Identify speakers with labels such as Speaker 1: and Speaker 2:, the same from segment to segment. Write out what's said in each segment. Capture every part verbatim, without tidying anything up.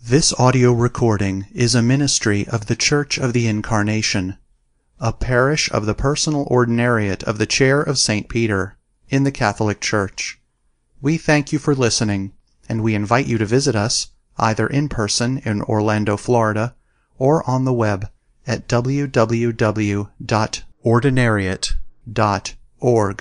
Speaker 1: This audio recording is a ministry of the Church of the Incarnation, a parish of the Personal Ordinariate of the Chair of Saint Peter, in the Catholic Church. We thank you for listening, and we invite you to visit us, either in person in Orlando, Florida, or on the web at w w w dot ordinariate dot org.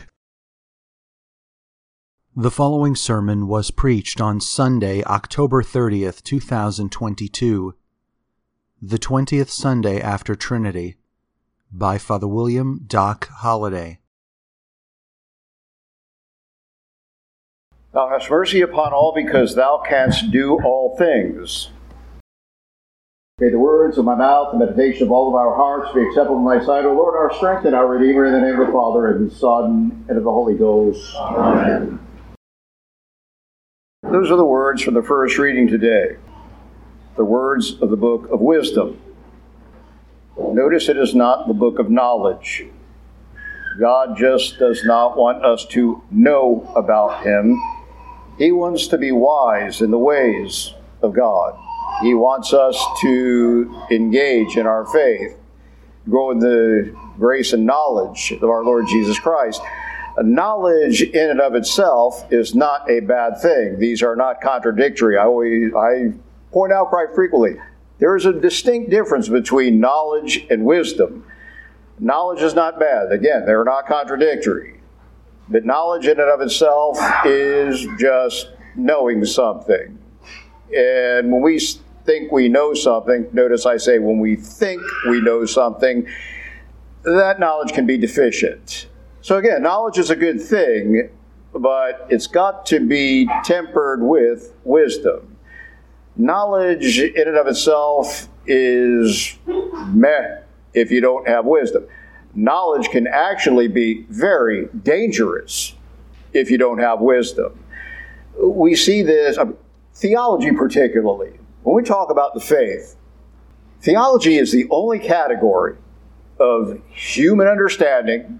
Speaker 1: The following sermon was preached on Sunday, October thirtieth, two thousand twenty-two, the twentieth Sunday after Trinity, by Father William Doc Holliday.
Speaker 2: Thou hast mercy upon all, because thou canst do all things. May the words of my mouth and meditation of all of our hearts be acceptable in thy sight, O Lord, our strength and our Redeemer, in the name of the Father, and of the Son, and of the Holy Ghost. Amen. Those are the words from the first reading today, the words of the book of wisdom. Notice it is not the book of knowledge. God just does not want us to know about Him. He wants to be wise in the ways of God. He wants us to engage in our faith, grow in the grace and knowledge of our Lord Jesus Christ. Knowledge in and of itself is not a bad thing. These are not contradictory. I always I point out quite frequently, there is a distinct difference between knowledge and wisdom. Knowledge is not bad. Again, they're not contradictory. But knowledge in and of itself is just knowing something. And when we think we know something, notice I say when we think we know something, that knowledge can be deficient. So again, knowledge is a good thing, but it's got to be tempered with wisdom. Knowledge in and of itself is meh if you don't have wisdom. Knowledge can actually be very dangerous if you don't have wisdom. We see this, uh, theology particularly. When we talk about the faith, theology is the only category of human understanding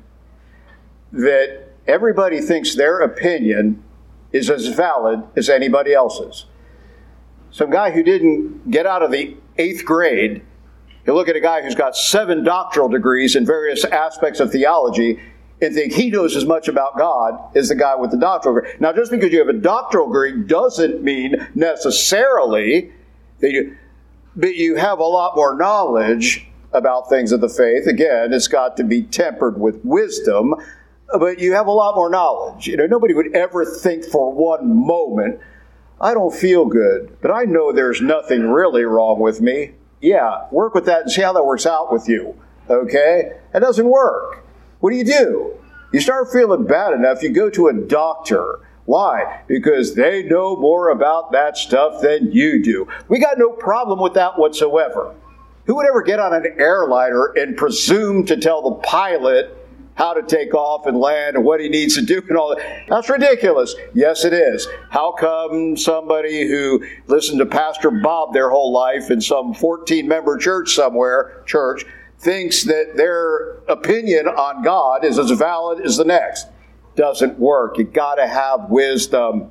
Speaker 2: that everybody thinks their opinion is as valid as anybody else's. Some guy who didn't get out of the eighth grade, you look at a guy who's got seven doctoral degrees in various aspects of theology and think he knows as much about God as the guy with the doctoral degree. Now, just because you have a doctoral degree doesn't mean necessarily that you, but you have a lot more knowledge about things of the faith. Again, it's got to be tempered with wisdom, but you have a lot more knowledge. You know, nobody would ever think for one moment, I don't feel good, but I know there's nothing really wrong with me. Yeah, work with that and see how that works out with you. Okay? It doesn't work. What do you do? You start feeling bad enough, you go to a doctor. Why? Because they know more about that stuff than you do. We got no problem with that whatsoever. Who would ever get on an airliner and presume to tell the pilot how to take off and land and what he needs to do and all that? That's ridiculous. Yes, it is. How come somebody who listened to Pastor Bob their whole life in some fourteen-member church somewhere, church, thinks that their opinion on God is as valid as the next? Doesn't work. You got to have wisdom.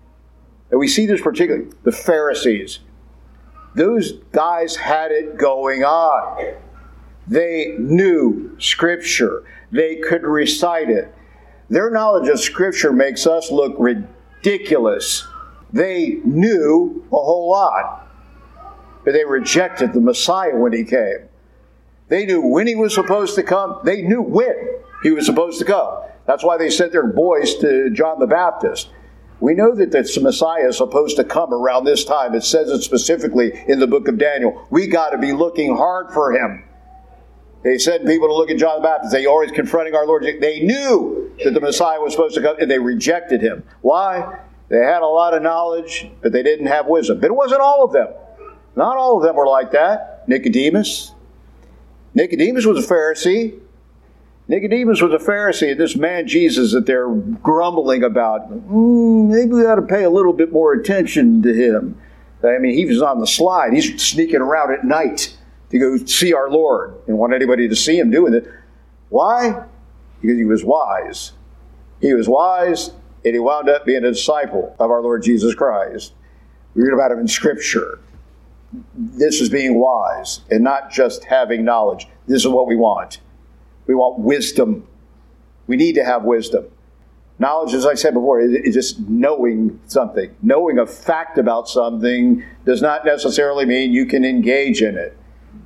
Speaker 2: And we see this particularly, the Pharisees. Those guys had it going on. They knew Scripture. They could recite it. Their knowledge of Scripture makes us look ridiculous. They knew a whole lot, but they rejected the Messiah when He came. They knew when He was supposed to come. They knew when He was supposed to come. That's why they sent their boys to John the Baptist. We know that the Messiah is supposed to come around this time. It says it specifically in the book of Daniel. We got to be looking hard for Him. They sent people to look at John the Baptist. They always confronting our Lord. They knew that the Messiah was supposed to come, and they rejected Him. Why? They had a lot of knowledge, but they didn't have wisdom. But it wasn't all of them. Not all of them were like that. Nicodemus. Nicodemus was a Pharisee. Nicodemus was a Pharisee, and this man Jesus that they're grumbling about, mm, maybe we ought to pay a little bit more attention to him. I mean, he was on the slide. He's sneaking around at night to go see our Lord and want anybody to see him doing it. Why? Because he was wise. He was wise, and he wound up being a disciple of our Lord Jesus Christ. We read about him in Scripture. this is being wise and not just having knowledge. This is what we want. We want wisdom. We need to have wisdom. Knowledge, as I said before, is just knowing something. Knowing a fact about something does not necessarily mean you can engage in it.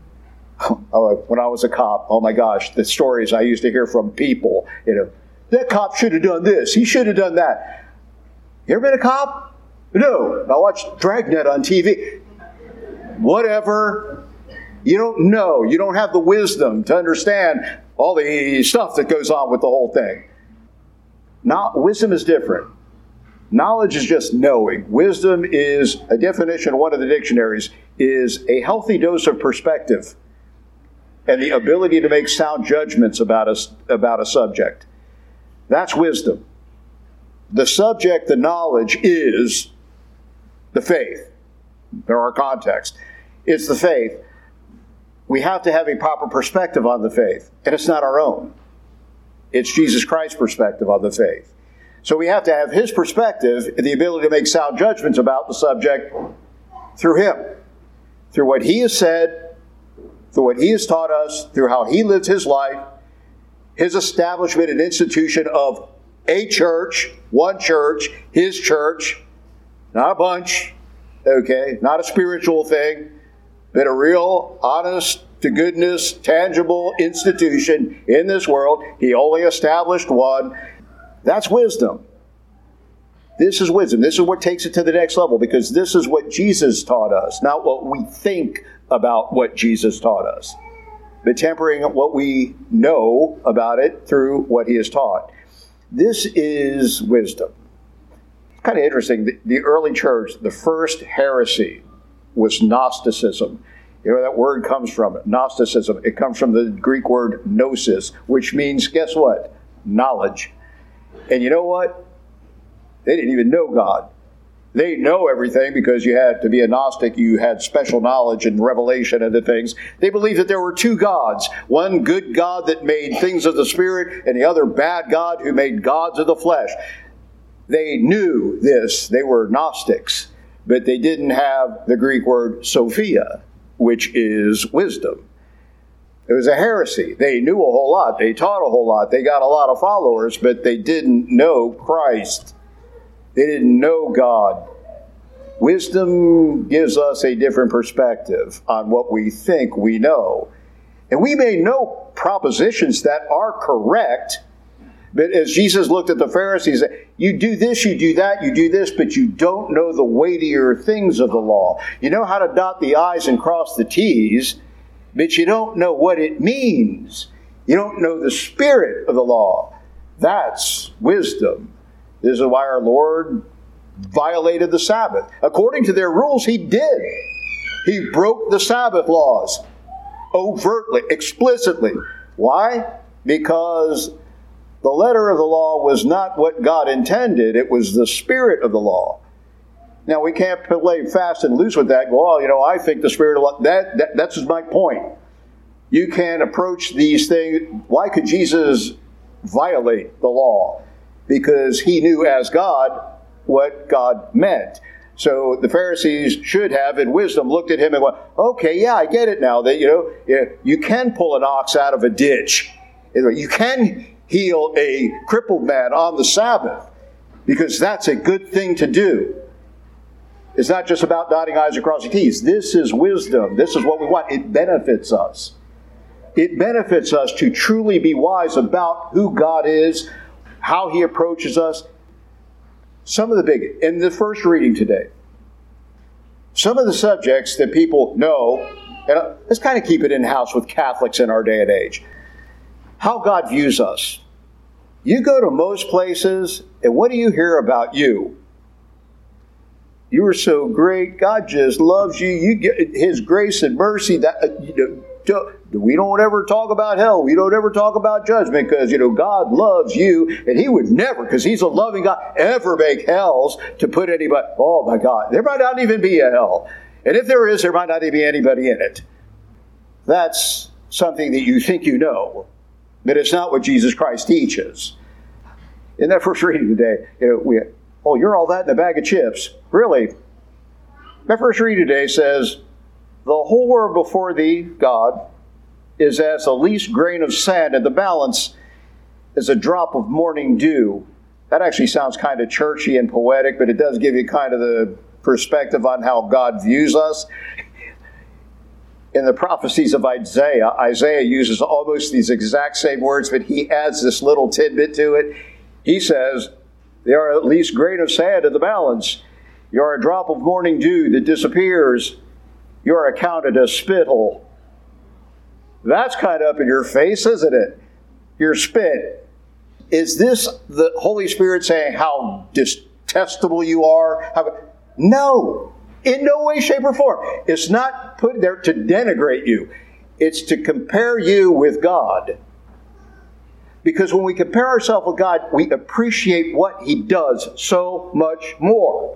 Speaker 2: Oh, when I was a cop, oh my gosh, the stories I used to hear from people, you know, that cop should have done this, he should have done that. You ever been a cop? No. I watched Dragnet on T V. Whatever. You don't know. You don't have the wisdom to understand all the stuff that goes on with the whole thing. Now, wisdom is different. Knowledge is just knowing. Wisdom is, a definition, one of the dictionaries, is a healthy dose of perspective and the ability to make sound judgments about a, about a subject. That's wisdom. The subject, the knowledge, is the faith. In our context, it's the faith. We have to have a proper perspective on the faith, and it's not our own. It's Jesus Christ's perspective on the faith. So we have to have His perspective and the ability to make sound judgments about the subject through Him, through what He has said, through what He has taught us, through how He lived His life, His establishment and institution of a church, one church, His church, not a bunch, okay, not a spiritual thing, but a real, honest to goodness, tangible institution in this world. He only established one. That's wisdom. This is wisdom. This is what takes it to the next level, because this is what Jesus taught us, not what we think about what Jesus taught us, but tempering what we know about it through what He has taught. This is wisdom. It's kind of interesting. The, the early church, the first heresy was Gnosticism. You know where that word comes from? Gnosticism. It comes from the Greek word gnosis, which means, guess what? Knowledge. And you know what? They didn't even know God. They know everything because you had to be a Gnostic. You had special knowledge and revelation into things. They believed that there were two gods. One good God that made things of the Spirit, and the other bad God who made gods of the flesh. They knew this. They were Gnostics. But they didn't have the Greek word Sophia, which is wisdom. It was a heresy. They knew a whole lot. They taught a whole lot. They got a lot of followers, but they didn't know Christ. They didn't know God. Wisdom gives us a different perspective on what we think we know. And we may know propositions that are correct, but as Jesus looked at the Pharisees, you do this, you do that, you do this, but you don't know the weightier things of the law. You know how to dot the I's and cross the T's, but you don't know what it means. You don't know the spirit of the law. That's wisdom. This is why our Lord violated the Sabbath. According to their rules, He did. He broke the Sabbath laws overtly, explicitly. Why? Because the letter of the law was not what God intended. It was the spirit of the law. Now, we can't play fast and loose with that. Well, you know, I think the spirit of the law, that, that, that's my point. You can approach these things. Why could Jesus violate the law? Because He knew as God what God meant. So the Pharisees should have, in wisdom, looked at Him and went, okay, yeah, I get it now. That, you know, you can pull an ox out of a ditch. You can heal a crippled man on the Sabbath, because that's a good thing to do. It's not just about dotting I's and crossing T's. This is wisdom. This is what we want. It benefits us. It benefits us to truly be wise about who God is, how He approaches us. Some of the big, in the first reading today, some of the subjects that people know, and let's kind of keep it in-house with Catholics in our day and age. How God views us. You go to most places, and what do you hear about you? You are so great. God just loves you. You get His grace and mercy. That you know, we don't ever talk about hell. We don't ever talk about judgment, because you know God loves you, and He would never, because He's a loving God, ever make hells to put anybody. Oh my God, there might not even be a hell, and if there is, there might not even be anybody in it. That's something that you think you know. But it's not what Jesus Christ teaches. In that first reading today, you know, we, oh, you're all that in a bag of chips. Really? That first reading today says, The whole world before thee, God, is as the least grain of sand, and the balance is a drop of morning dew. That actually sounds kind of churchy and poetic, but it does give you kind of the perspective on how God views us. In the prophecies of Isaiah, Isaiah uses almost these exact same words, but he adds this little tidbit to it. He says, they are at least grain of sand in the balance. You are a drop of morning dew that disappears. You are accounted as spittle. That's kind of up in your face, isn't it? Your spit. Is this the Holy Spirit saying how detestable you are? How, no. In no way, shape, or form. It's not put there to denigrate you. It's to compare you with God. Because when we compare ourselves with God, we appreciate what He does so much more.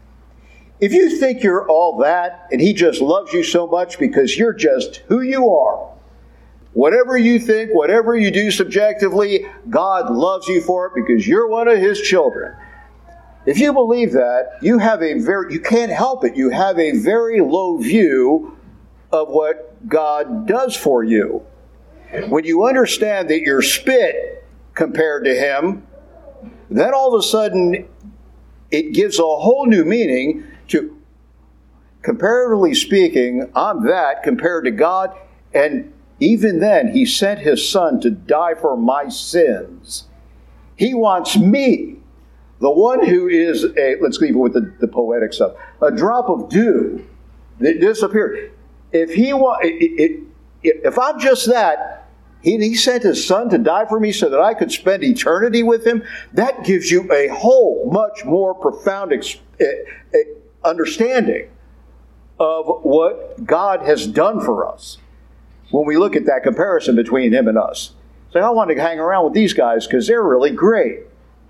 Speaker 2: If you think you're all that, and He just loves you so much because you're just who you are, whatever you think, whatever you do subjectively, God loves you for it because you're one of His children. If you believe that, you have a very, you can't help it. You have a very low view of what God does for you. When you understand that you're spit compared to Him, then all of a sudden it gives a whole new meaning to, comparatively speaking, I'm that compared to God, and even then He sent His Son to die for my sins. He wants me, the one who is a, let's leave it with the, the poetic stuff, a drop of dew that disappeared. If he wa- it, it, it, if I'm just that, he, he sent His Son to die for me so that I could spend eternity with Him. That gives you a whole much more profound ex, uh, uh, understanding of what God has done for us. When we look at that comparison between Him and us, say, I want to hang around with these guys because they're really great.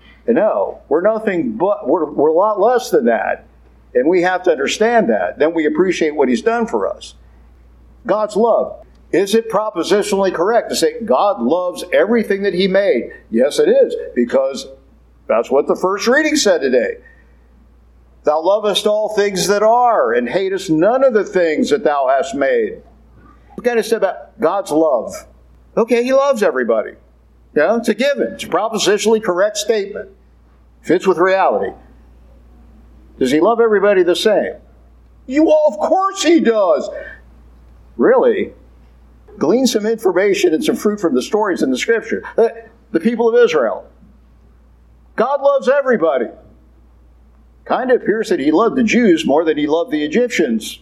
Speaker 2: No, we're nothing but, we're, we're a lot less than that. And we have to understand that. Then we appreciate what He's done for us. God's love. Is it propositionally correct to say God loves everything that He made? Yes, it is, because that's what the first reading said today. Thou lovest all things that are, and hatest none of the things that Thou hast made. We got to say about God's love. Okay, He loves everybody. Yeah, it's a given. It's a propositionally correct statement. Fits with reality. Does He love everybody the same? You, well, of course He does. Really? Glean some information and some fruit from the stories in the Scripture. The, the people of Israel. God loves everybody. Kind of appears that He loved the Jews more than He loved the Egyptians.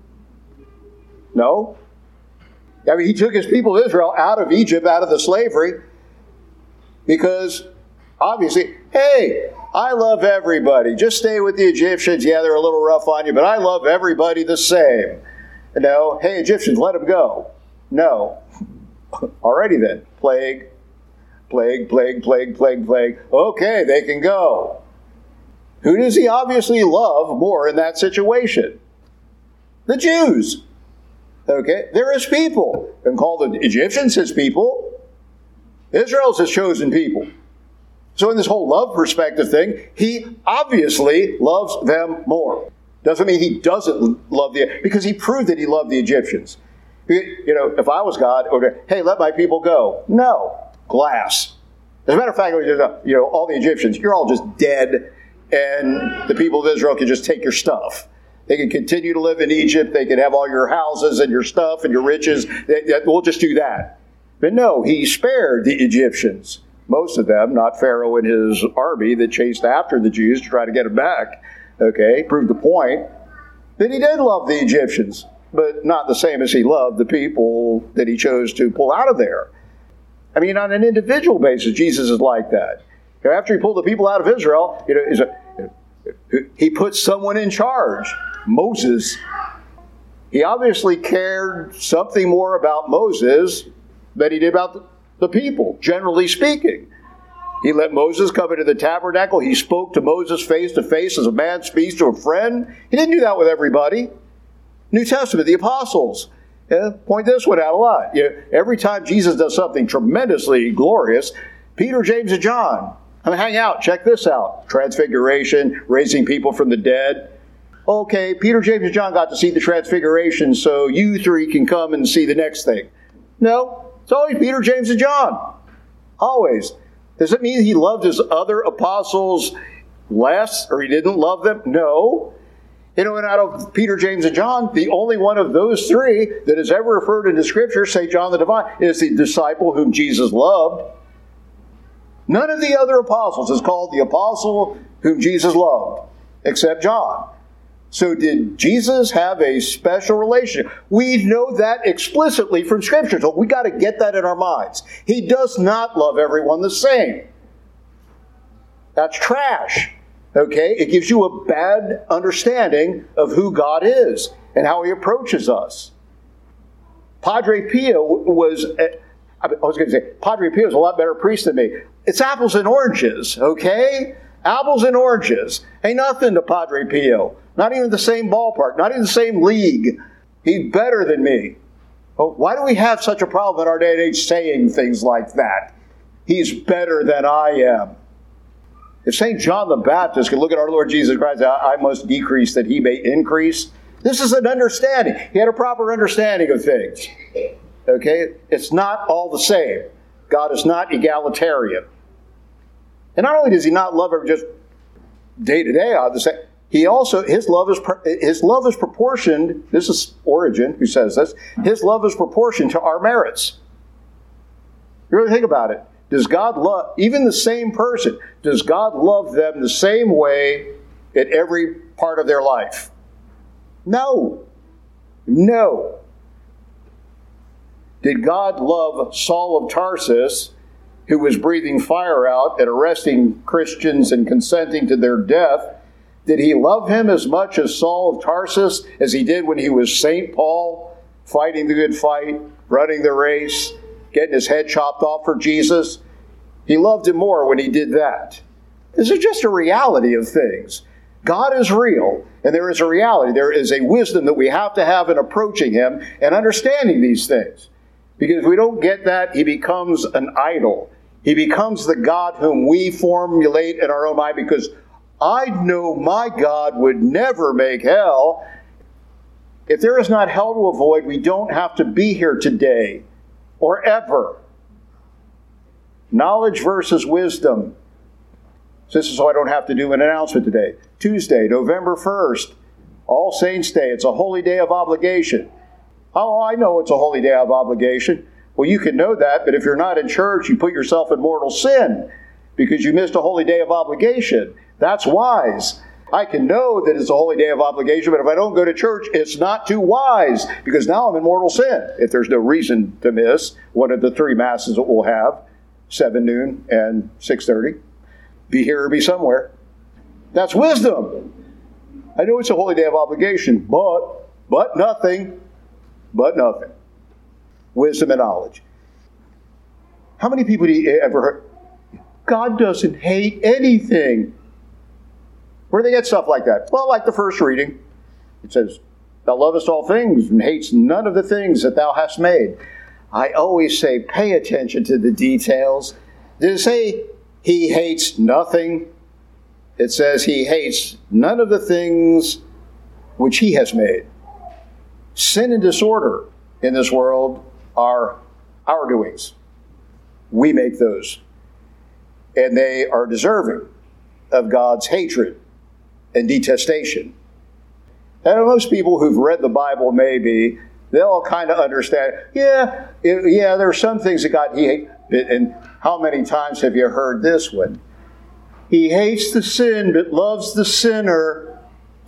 Speaker 2: No? I mean, He took His people of Israel out of Egypt, out of the slavery, because obviously, hey, I love everybody. Just stay with the Egyptians. Yeah, they're a little rough on you, but I love everybody the same. No, hey, Egyptians, let them go. No. Alrighty then. Plague, plague, plague, plague, plague, plague. Okay, they can go. Who does He obviously love more in that situation? The Jews. Okay, they're His people. And call the Egyptians His people. Israel's His chosen people. So in this whole love perspective thing, He obviously loves them more. Doesn't mean He doesn't love the, because He proved that He loved the Egyptians. You know, if I was God, or hey, let my people go. No. Glass. As a matter of fact, you know, all the Egyptians, you're all just dead, and the people of Israel can just take your stuff. They can continue to live in Egypt. They can have all your houses and your stuff and your riches. We'll just do that. But no, He spared the Egyptians. Most of them, not Pharaoh and his army that chased after the Jews to try to get them back. Okay, proved the point that He did love the Egyptians, but not the same as He loved the people that He chose to pull out of there. I mean, on an individual basis, Jesus is like that. You know, after He pulled the people out of Israel, you know, is a, He put someone in charge, Moses. He obviously cared something more about Moses than He did about the, the people, generally speaking. He let Moses come into the tabernacle. He spoke to Moses face to face as a man speaks to a friend. He didn't do that with everybody. New Testament, the apostles. Yeah, point this one out a lot. You know, every time Jesus does something tremendously glorious, Peter, James, and John, come hang out, check this out. Transfiguration, raising people from the dead. okay, Peter, James, and John got to see the transfiguration, so you three can come and see the next thing. No, it's always Peter, James, and John. Always. Does it mean he loved his other apostles less, or he didn't love them? No. You know, and out of Peter, James, and John, the only one of those three that is ever referred in the Scripture, Saint John the Divine, is the disciple whom Jesus loved. None of the other apostles is called the apostle whom Jesus loved, except John. So did Jesus have a special relationship? We know that explicitly from Scripture, so we got to get that in our minds. He does not love everyone the same. That's trash. Okay? It gives you a bad understanding of who God is and how He approaches us. Padre Pio was, I was going to say, Padre Pio is a lot better priest than me. It's apples and oranges, okay? Apples and oranges. Ain't nothing to Padre Pio. Not even the same ballpark. Not even the same league. He's better than me. Well, why do we have such a problem in our day and age saying things like that? He's better than I am. If Saint John the Baptist could look at our Lord Jesus Christ, I must decrease that He may increase. This is an understanding. He had a proper understanding of things. Okay? It's not all the same. God is not egalitarian. And not only does He not love her just day to day, I would say, He also, His love is His love is proportioned, this is Origen who says this, His love is proportioned to our merits. You really think about it. Does God love, even the same person, does God love them the same way at every part of their life? No. No. Did God love Saul of Tarsus, who was breathing fire out and arresting Christians and consenting to their death? Did He love him as much as Saul of Tarsus as He did when he was Saint Paul, fighting the good fight, running the race, getting his head chopped off for Jesus? He loved him more when he did that. This is just a reality of things. God is real, and there is a reality. There is a wisdom that we have to have in approaching Him and understanding these things. Because if we don't get that, He becomes an idol. He becomes the God whom we formulate in our own mind, because I know my God would never make hell. If there is not hell to avoid, we don't have to be here today or ever. Knowledge versus wisdom. So this is why I don't have to do an announcement today. Tuesday, November first, All Saints' Day. It's a holy day of obligation. Oh, I know it's a holy day of obligation. Well, you can know that, but if you're not in church, you put yourself in mortal sin because you missed a holy day of obligation. That's wise. I can know that it's a holy day of obligation, but if I don't go to church, it's not too wise, because now I'm in mortal sin. If there's no reason to miss one of the three masses that we'll have, seven, noon, and six thirty. Be here or be somewhere. That's wisdom. I know it's a holy day of obligation, but, but nothing, but nothing. Wisdom and knowledge. How many people do you ever heard? God doesn't hate anything. Where do they get stuff like that? Well, like the first reading. It says, Thou lovest all things and hates none of the things that Thou hast made. I always say, pay attention to the details. Did it say He hates nothing? It says He hates none of the things which He has made. Sin and disorder in this world are our doings. We make those. And they are deserving of God's hatred and detestation. And most people who've read the Bible, maybe, they'll kind of understand, yeah, yeah, there are some things that God he hates. And how many times have you heard this one? He hates the sin, but loves the sinner.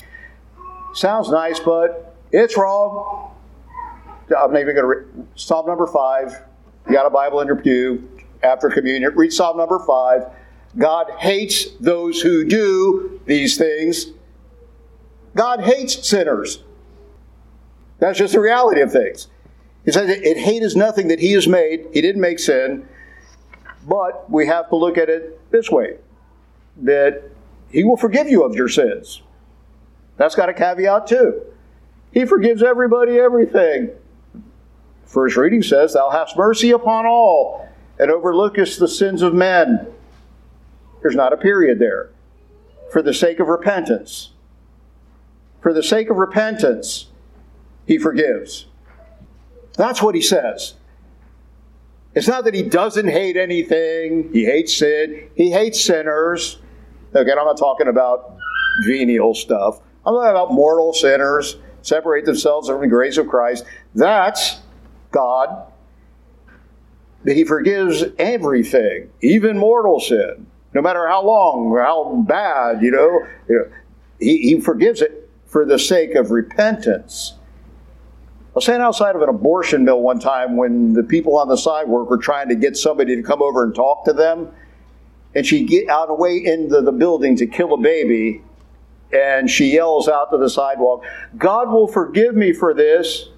Speaker 2: Sounds nice, but it's wrong. I'm not even going to read Psalm number five. You got a Bible in your pew after communion. Read Psalm number five. God hates those who do these things. God hates sinners. That's just the reality of things. He says it hate is nothing that He has made. He didn't make sin. But we have to look at it this way, that He will forgive you of your sins. That's got a caveat too. He forgives everybody everything. First reading says, Thou hast mercy upon all, and overlookest the sins of men. There's not a period there. For the sake of repentance. For For the sake of repentance, he forgives. That's what he says. It's not that he doesn't hate anything. He hates sin. He hates sinners. Okay, I'm not talking about venial stuff. I'm talking about mortal sinners, separate themselves from the grace of Christ. That's God. But he forgives everything, even mortal sin, no matter how long or how bad, you know. You know he, he forgives it for the sake of repentance. I was standing outside of an abortion mill one time when the people on the sidewalk were trying to get somebody to come over and talk to them. And she get out of the way into the building to kill a baby. And she yells out to the sidewalk, "God will forgive me for this."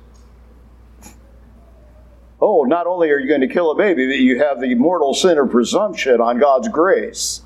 Speaker 2: Oh, not only are you going to kill a baby, but you have the mortal sin of presumption on God's grace.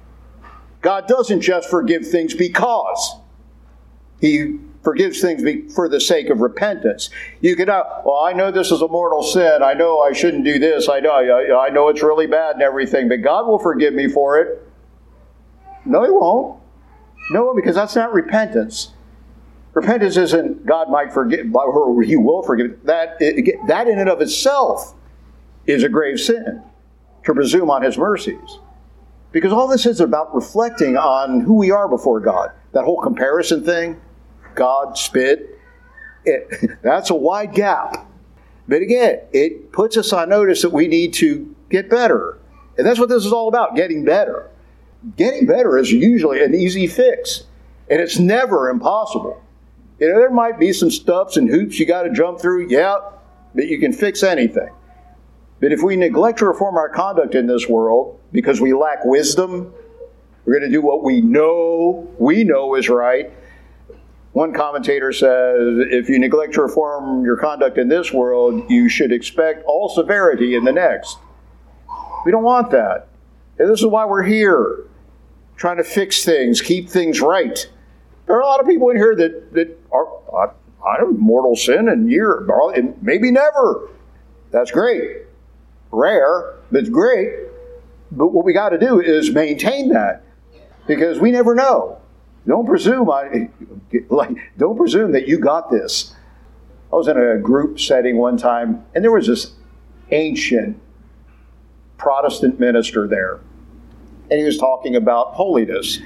Speaker 2: God doesn't just forgive things because. He forgives things for the sake of repentance. You could, well, I know this is a mortal sin. I know I shouldn't do this. I know, I, I know it's really bad and everything, but God will forgive me for it. No, he won't. No, because that's not repentance. Repentance isn't God might forgive, or he will forgive. That, that in and of itself is a grave sin, to presume on his mercies. Because all this is about reflecting on who we are before God. That whole comparison thing, God, spit, it, that's a wide gap. But again, it puts us on notice that we need to get better. And that's what this is all about, getting better. Getting better is usually an easy fix. And it's never impossible. You know, there might be some steps and hoops you got to jump through. Yeah, but you can fix anything. But if we neglect to reform our conduct in this world because we lack wisdom, we're going to do what we know, we know is right. One commentator says, if you neglect to reform your conduct in this world, you should expect all severity in the next. We don't want that. And this is why we're here, trying to fix things, keep things right. There are a lot of people in here that, that are, I don't mortal sin and year, and maybe never. That's great. Rare, but it's great. But what we got to do is maintain that, because we never know. Don't presume I, like, don't presume that you got this. I was in a group setting one time, and there was this ancient Protestant minister there, and he was talking about holiness.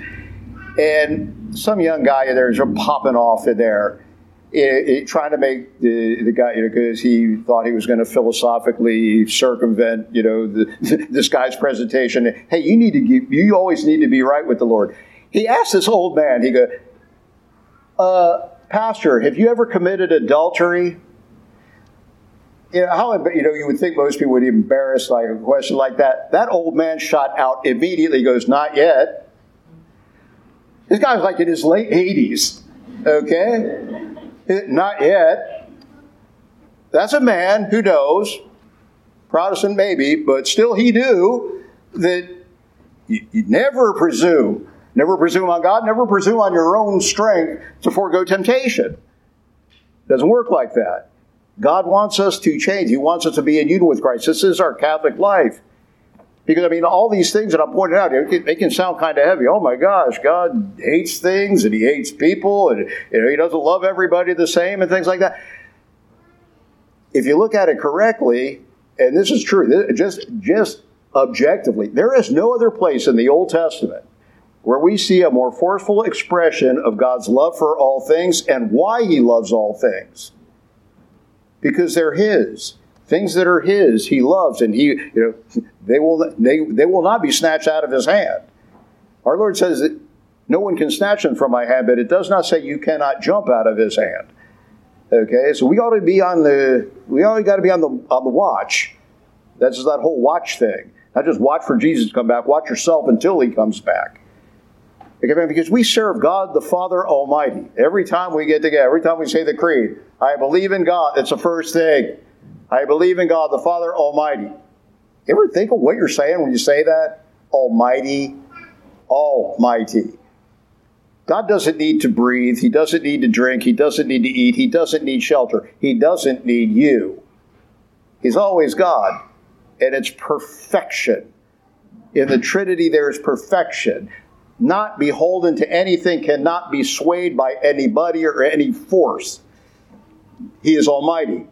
Speaker 2: And some young guy there is popping off in there, it, it, trying to make the, the guy, you know, because he thought he was going to philosophically circumvent, you know, the, this guy's presentation. Hey, you need to keep, you always need to be right with the Lord. He asked this old man, he goes, uh, Pastor, have you ever committed adultery? You know, how, you know, you would think most people would be embarrassed like a question like that. That old man shot out immediately, goes, not yet. This guy's like in his late eighties, okay? Not yet. That's a man who knows, Protestant maybe, but still he knew that you, you never presume, never presume on God, never presume on your own strength to forego temptation. It doesn't work like that. God wants us to change. He wants us to be in union with Christ. This is our Catholic life. Because, I mean, all these things that I'm pointing out, they can sound kind of heavy. Oh, my gosh, God hates things, and he hates people, and you know, he doesn't love everybody the same, and things like that. If you look at it correctly, and this is true, just, just objectively, there is no other place in the Old Testament where we see a more forceful expression of God's love for all things and why he loves all things. Because they're his. Things that are his, he loves, and he, you know, they will they, they will not be snatched out of his hand. Our Lord says that no one can snatch them from my hand, but it does not say you cannot jump out of his hand. Okay, so we ought to be on the we ought got to be on the on the watch. That's that whole watch thing. Not just watch for Jesus to come back. Watch yourself until he comes back. Okay, because we serve God the Father Almighty. Every time we get together, every time we say the creed, I believe in God. It's the first thing. I believe in God, the Father Almighty. You ever think of what you're saying when you say that? Almighty, Almighty. God doesn't need to breathe. He doesn't need to drink. He doesn't need to eat. He doesn't need shelter. He doesn't need you. He's always God. And it's perfection. In the Trinity, there is perfection. not beholden to anything, cannot be swayed by anybody or any force. He is almighty.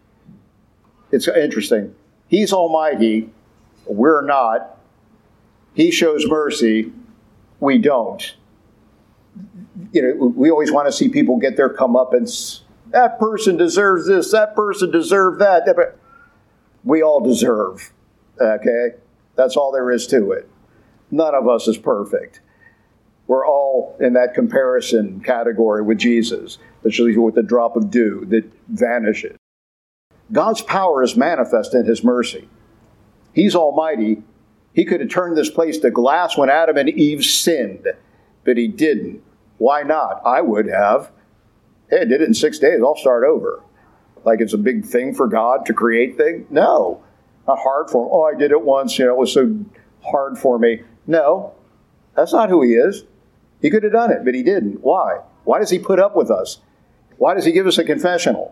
Speaker 2: It's interesting. He's almighty. We're not. He shows mercy. We don't. You know, we always want to see people get their comeuppance. That person deserves this. That person deserves that. We all deserve. Okay? That's all there is to it. None of us is perfect. We're all in that comparison category with Jesus. That's with the drop of dew that vanishes. God's power is manifest in his mercy. He's almighty. He could have turned this place to glass when Adam and Eve sinned, but he didn't. Why not? I would have. Hey, I did it in six days. I'll start over. Like it's a big thing for God to create things? No. Not hard for him. Oh, I did it once. You know, it was so hard for me. No. That's not who he is. He could have done it, but he didn't. Why? Why does he put up with us? Why does he give us a confessional?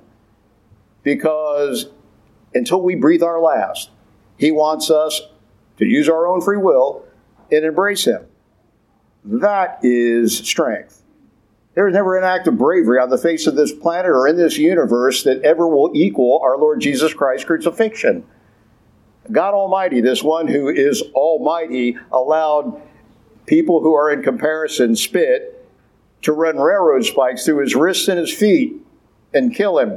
Speaker 2: Because until we breathe our last, he wants us to use our own free will and embrace him. That is strength. There is never an act of bravery on the face of this planet or in this universe that ever will equal our Lord Jesus Christ's crucifixion. God Almighty, this one who is almighty, allowed people who are in comparison spit to run railroad spikes through his wrists and his feet and kill him.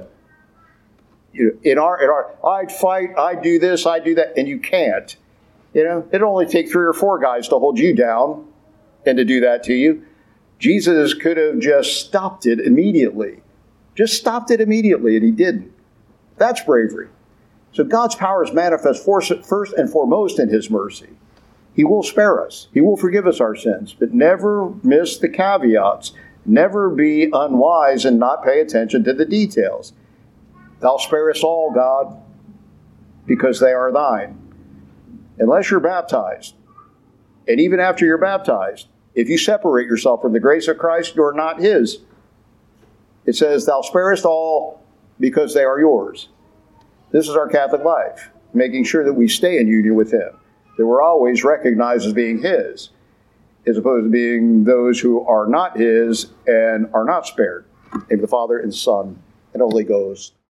Speaker 2: In our, in our, I'd fight, I'd do this, I'd do that, and you can't. You know, it'd only take three or four guys to hold you down and to do that to you. Jesus could have just stopped it immediately. Just stopped it immediately, and he didn't. That's bravery. So God's power is manifest first and foremost in his mercy. He will spare us. He will forgive us our sins, but never miss the caveats. Never be unwise and not pay attention to the details. Thou sparest all, God, because they are thine. Unless you're baptized, and even after you're baptized, if you separate yourself from the grace of Christ, you're not his. It says, thou sparest all because they are yours. This is our Catholic life, making sure that we stay in union with him, that we're always recognized as being his, as opposed to being those who are not his and are not spared. In the Father and Son and Holy Ghost.